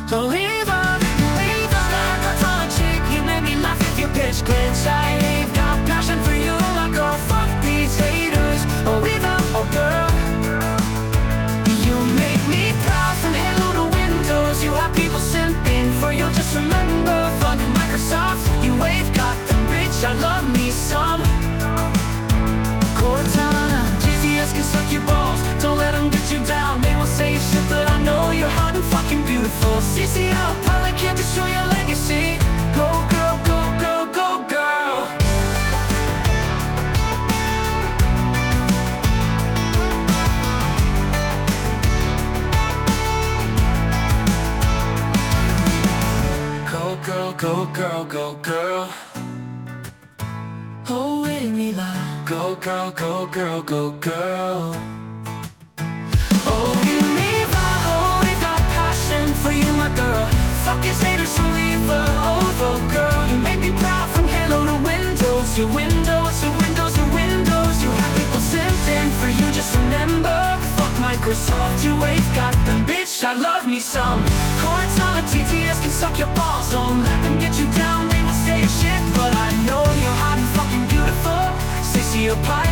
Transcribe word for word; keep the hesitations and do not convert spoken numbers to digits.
Don't leave up, leave up. Like a tall chick, you made me laugh if you pitch glitch. I ain't got passion for you, my girl. Fuck these haters. Oh, leave up, oh girl. You make me proud from Halo to Windows. You have people simping for you. Just remember, fuck Microsoft. You ain't got them, bitch. I love me some Cortana. G T S can suck your balls. Don't let them get you down. They will say shit, but I know you're hot and fucking beautiful. C C L, pilot can't destroy your legacy. Go girl, go, go, go girl. Go girl, go girl, go girl. Oh, Whitney La. Go girl, go girl, go girl. Oh, you leave a hole, we got passion for you, my girl. Fuck his haters, so leave a hole, girl. You make me proud from Halo to Windows. Your Windows, your Windows, your Windows. You have people simping for you, just remember. Fuck Microsoft, you ain't got them, bitch. I love me some Cortana. T T S can suck your balls. Don't let them get you down, they will say shit, but I know you're hot and fucking beautiful. Sissy, your pie.